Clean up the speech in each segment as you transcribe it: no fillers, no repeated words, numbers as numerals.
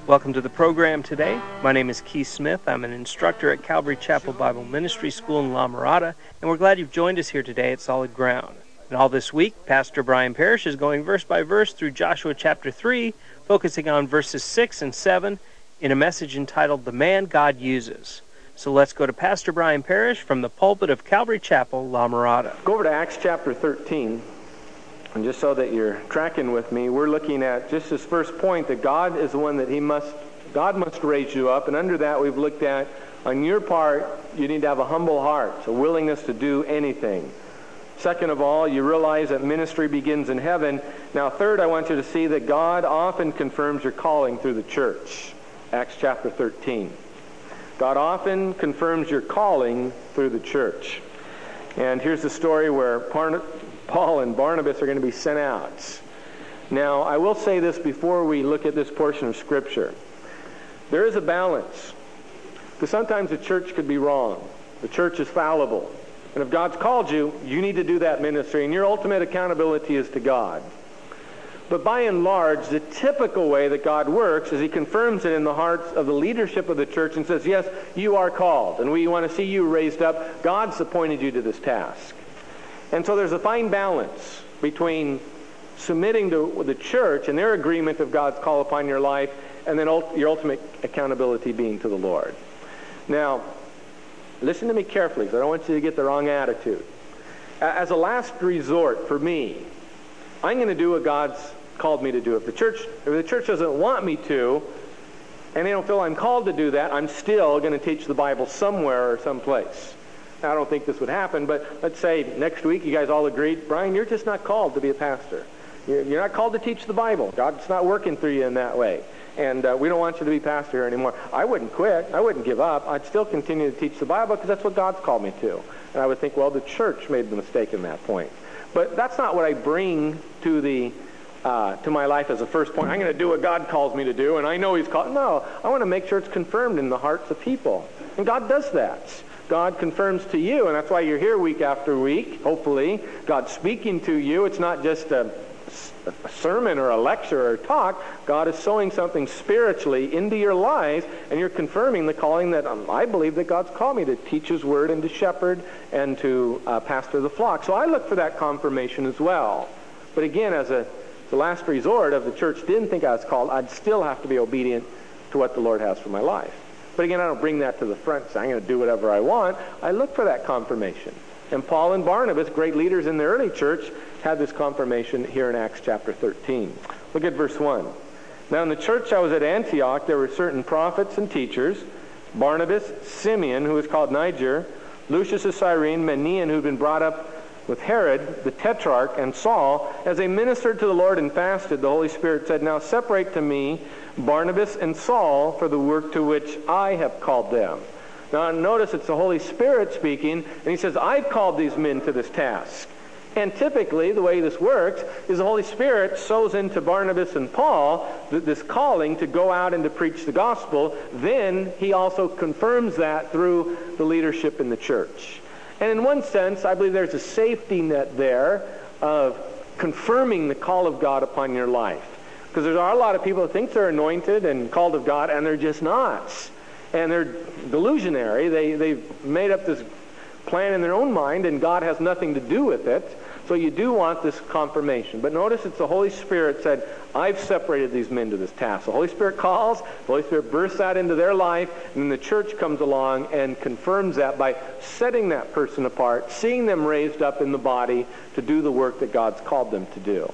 Welcome to the program today. My name is Keith Smith. I'm an instructor at Calvary Chapel Bible Ministry School in La Mirada, and we're glad you've joined us here today at Solid Ground. And all this week, Pastor Brian Parrish is going verse by verse through Joshua chapter 3, focusing on verses 6 and 7 in a message entitled, The Man God Uses. So let's go to Pastor Brian Parrish from the pulpit of Calvary Chapel, La Mirada. Go over to Acts chapter 13. And just so that you're tracking with me, we're looking at just this first point, that God is the one that God must raise you up. And under that, we've looked at, on your part, you need to have a humble heart, a willingness to do anything. Second of all, you realize that ministry begins in heaven. Now, third, I want you to see that God often confirms your calling through the church. Acts chapter 13. God often confirms your calling through the church. And here's the story where Paul and Barnabas are going to be sent out. Now, I will say this before we look at this portion of Scripture. There is a balance. Because sometimes the church could be wrong. The church is fallible. And if God's called you, you need to do that ministry. And your ultimate accountability is to God. But by and large, the typical way that God works is He confirms it in the hearts of the leadership of the church and says, yes, you are called. And we want to see you raised up. God's appointed you to this task. And so there's a fine balance between submitting to the church and their agreement of God's call upon your life, and then your ultimate accountability being to the Lord. Now, listen to me carefully, because I don't want you to get the wrong attitude. As a last resort for me, I'm going to do what God's called me to do. If the church doesn't want me to, and they don't feel I'm called to do that, I'm still going to teach the Bible somewhere or someplace. I don't think this would happen, but let's say next week you guys all agreed, Brian, you're just not called to be a pastor. You're not called to teach the Bible. God's not working through you in that way. And we don't want you to be pastor here anymore. I wouldn't quit. I wouldn't give up. I'd still continue to teach the Bible because that's what God's called me to. And I would think, well, the church made the mistake in that point. But that's not what I bring to my life as a first point. I'm going to do what God calls me to do, and I know He's called. No, I want to make sure it's confirmed in the hearts of people. And God does that. God confirms to you, and that's why you're here week after week, hopefully. God's speaking to you. It's not just a sermon or a lecture or a talk. God is sowing something spiritually into your lives, and you're confirming the calling that I believe that God's called me to teach His Word and to shepherd and to pastor the flock. So I look for that confirmation as well. But again, as the last resort, if the church didn't think I was called, I'd still have to be obedient to what the Lord has for my life. But again, I don't bring that to the front and say, I'm going to do whatever I want. I look for that confirmation. And Paul and Barnabas, great leaders in the early church, had this confirmation here in Acts chapter 13. Look at verse 1. Now in the church I was at Antioch, there were certain prophets and teachers, Barnabas, Simeon, who was called Niger, Lucius of Cyrene, Manaen, who had been brought up with Herod, the Tetrarch, and Saul. As they ministered to the Lord and fasted, the Holy Spirit said, now separate to me Barnabas and Saul for the work to which I have called them. Now notice it's the Holy Spirit speaking, and He says, I've called these men to this task. And typically, the way this works is the Holy Spirit sows into Barnabas and Paul this calling to go out and to preach the gospel. Then He also confirms that through the leadership in the church. And in one sense, I believe there's a safety net there of confirming the call of God upon your life. Because there are a lot of people that think they're anointed and called of God, and they're just not. And they're delusionary. They've made up this plan in their own mind, and God has nothing to do with it. So you do want this confirmation. But notice it's the Holy Spirit said, I've separated these men to this task. The Holy Spirit calls, the Holy Spirit bursts that into their life, and then the church comes along and confirms that by setting that person apart, seeing them raised up in the body to do the work that God's called them to do.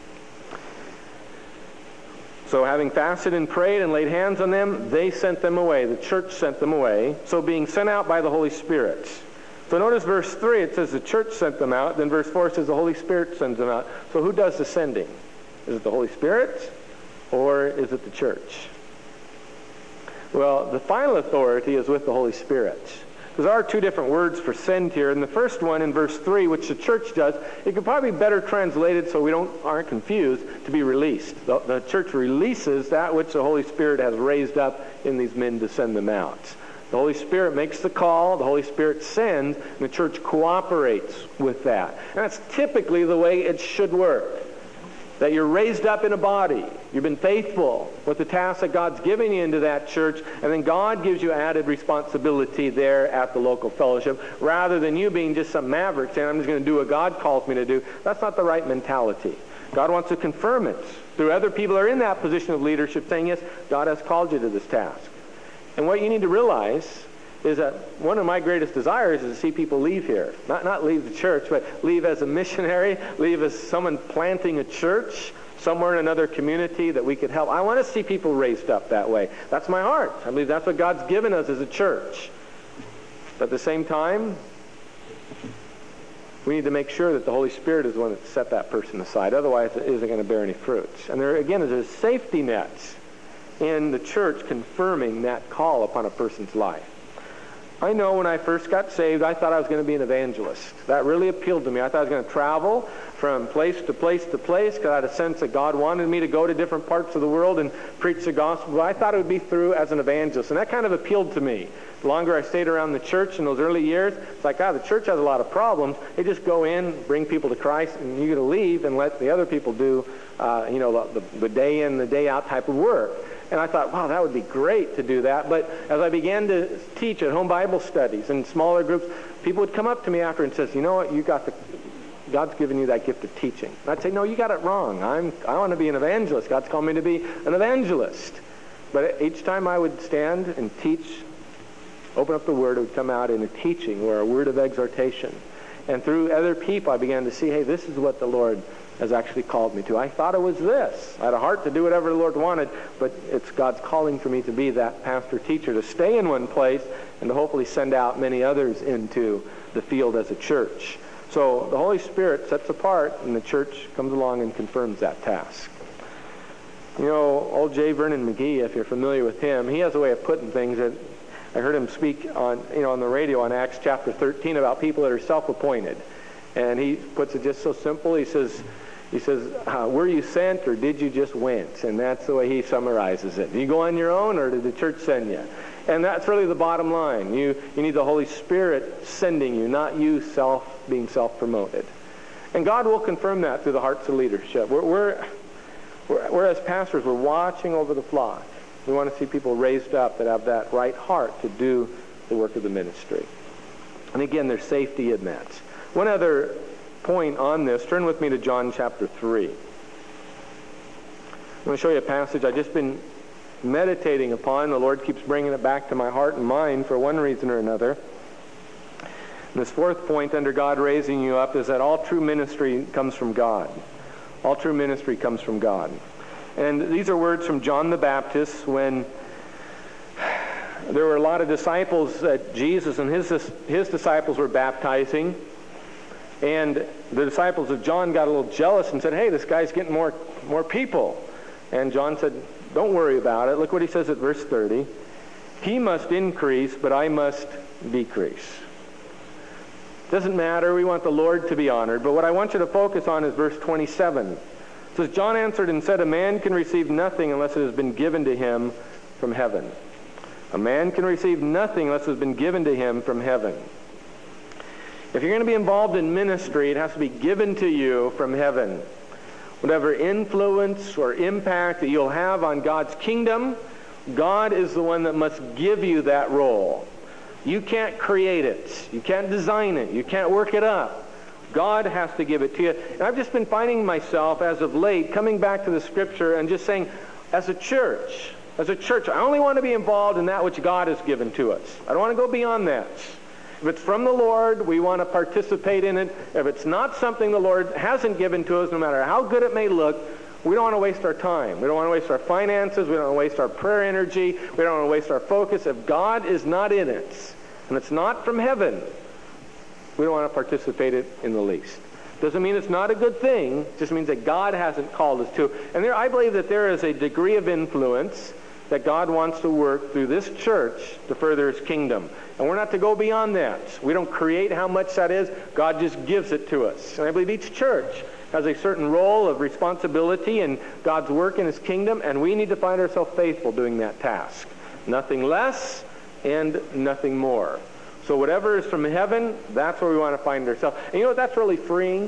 So having fasted and prayed and laid hands on them, they sent them away. The church sent them away. So being sent out by the Holy Spirit. So notice verse 3, it says the church sent them out. Then verse 4 says the Holy Spirit sends them out. So who does the sending? Is it the Holy Spirit or is it the church? Well, the final authority is with the Holy Spirit. Because there are two different words for send here. And the first one in verse 3, which the church does, it could probably be better translated so we aren't confused, to be released. The church releases that which the Holy Spirit has raised up in these men to send them out. The Holy Spirit makes the call, the Holy Spirit sends, and the church cooperates with that. And that's typically the way it should work. that you're raised up in a body. You've been faithful with the task that God's given you into that church, and then God gives you added responsibility there at the local fellowship, rather than you being just some maverick saying, I'm just going to do what God calls me to do. That's not the right mentality. God wants to confirm it through other people who are in that position of leadership saying, yes, God has called you to this task. And what you need to realize is that one of my greatest desires is to see people leave here. Not leave the church, but leave as a missionary, leave as someone planting a church somewhere in another community that we could help. I want to see people raised up that way. That's my heart. I believe that's what God's given us as a church. But at the same time, we need to make sure that the Holy Spirit is the one that set that person aside. Otherwise, it isn't going to bear any fruits. And there, again, is a safety net in the church confirming that call upon a person's life. I know when I first got saved, I thought I was going to be an evangelist. That really appealed to me. I thought I was going to travel from place to place to place because I had a sense that God wanted me to go to different parts of the world and preach the gospel. But I thought it would be through as an evangelist. And that kind of appealed to me. The longer I stayed around the church in those early years, it's like, the church has a lot of problems. They just go in, bring people to Christ, and you're going to leave and let the other people do, the day in, the day out type of work. And I thought, wow, that would be great to do that. But as I began to teach at home Bible studies and smaller groups, people would come up to me after and says, you know what, God's given you that gift of teaching. And I'd say, no, you got it wrong. I want to be an evangelist. God's called me to be an evangelist. But each time I would stand and teach, open up the Word, it would come out in a teaching or a word of exhortation. And through other people, I began to see, hey, this is what the Lord has actually called me to. I thought it was this. I had a heart to do whatever the Lord wanted, but it's God's calling for me to be that pastor-teacher, to stay in one place and to hopefully send out many others into the field as a church. So the Holy Spirit sets apart, and the church comes along and confirms that task. You know, old J. Vernon McGee, if you're familiar with him, he has a way of putting things that I heard him speak on the radio on Acts chapter 13 about people that are self-appointed. And he puts it just so simple. He says, were you sent or did you just went? And that's the way he summarizes it. Do you go on your own or did the church send you? And that's really the bottom line. You need the Holy Spirit sending you, not you being self-promoted. And God will confirm that through the hearts of leadership. We're as pastors, we're watching over the flock. We want to see people raised up that have that right heart to do the work of the ministry. And again, there's safety in that. One other point on this, turn with me to John chapter 3. I'm going to show you a passage I've just been meditating upon. The Lord keeps bringing it back to my heart and mind for one reason or another. And this fourth point under God raising you up is that all true ministry comes from God. All true ministry comes from God. And these are words from John the Baptist when there were a lot of disciples that Jesus and his disciples were baptizing. And the disciples of John got a little jealous and said, hey, this guy's getting more people. And John said, don't worry about it. Look what he says at verse 30. He must increase, but I must decrease. Doesn't matter. We want the Lord to be honored. But what I want you to focus on is verse 27. It says, John answered and said, a man can receive nothing unless it has been given to him from heaven. A man can receive nothing unless it has been given to him from heaven. If you're going to be involved in ministry, it has to be given to you from heaven. Whatever influence or impact that you'll have on God's kingdom, God is the one that must give you that role. You can't create it. You can't design it. You can't work it up. God has to give it to you. And I've just been finding myself, as of late, coming back to the Scripture and just saying, as a church, I only want to be involved in that which God has given to us. I don't want to go beyond that. If it's from the Lord, we want to participate in it. If it's not something the Lord hasn't given to us, no matter how good it may look, we don't want to waste our time. We don't want to waste our finances. We don't want to waste our prayer energy. We don't want to waste our focus. If God is not in it, and it's not from heaven, we don't want to participate in the least. Doesn't mean it's not a good thing. It just means that God hasn't called us to. And I believe that there is a degree of influence that God wants to work through this church to further His kingdom. And we're not to go beyond that. We don't create how much that is. God just gives it to us. And I believe each church has a certain role of responsibility in God's work in His kingdom, and we need to find ourselves faithful doing that task. Nothing less and nothing more. So whatever is from heaven, that's where we want to find ourselves. And you know what? That's really freeing.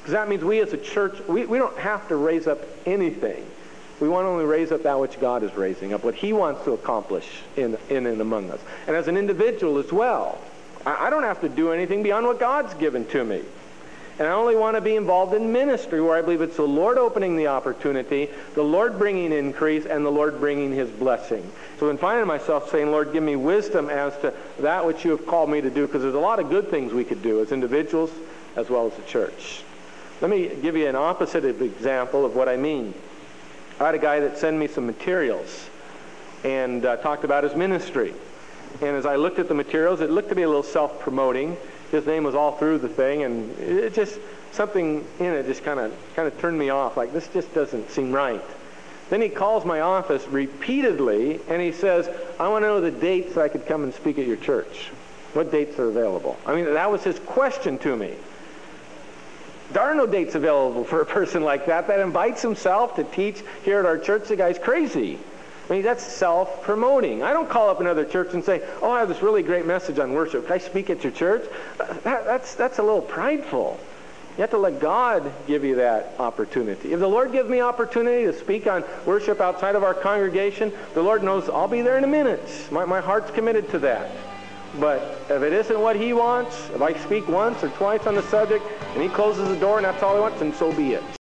Because that means we as a church, we don't have to raise up anything. We want to only raise up that which God is raising up, what He wants to accomplish in and among us. And as an individual as well, I don't have to do anything beyond what God's given to me. And I only want to be involved in ministry where I believe it's the Lord opening the opportunity, the Lord bringing increase, and the Lord bringing His blessing. So in finding myself saying, Lord, give me wisdom as to that which You have called me to do, because there's a lot of good things we could do as individuals as well as a church. Let me give you an opposite example of what I mean. I had a guy that sent me some materials and talked about his ministry. And as I looked at the materials, it looked to be a little self-promoting. His name was all through the thing, and it just, something in it just kind of turned me off. Like, this just doesn't seem right. Then he calls my office repeatedly, and he says, I want to know the dates that I could come and speak at your church. What dates are available? I mean, that was his question to me. There are no dates available for a person like that invites himself to teach here at our church. The guy's crazy. I mean, that's self-promoting. I don't call up another church and say, oh, I have this really great message on worship. Can I speak at your church? That's a little prideful. You have to let God give you that opportunity. If the Lord gives me opportunity to speak on worship outside of our congregation, the Lord knows I'll be there in a minute. My heart's committed to that. But if it isn't what He wants, if I speak once or twice on the subject and He closes the door and that's all He wants, then so be it.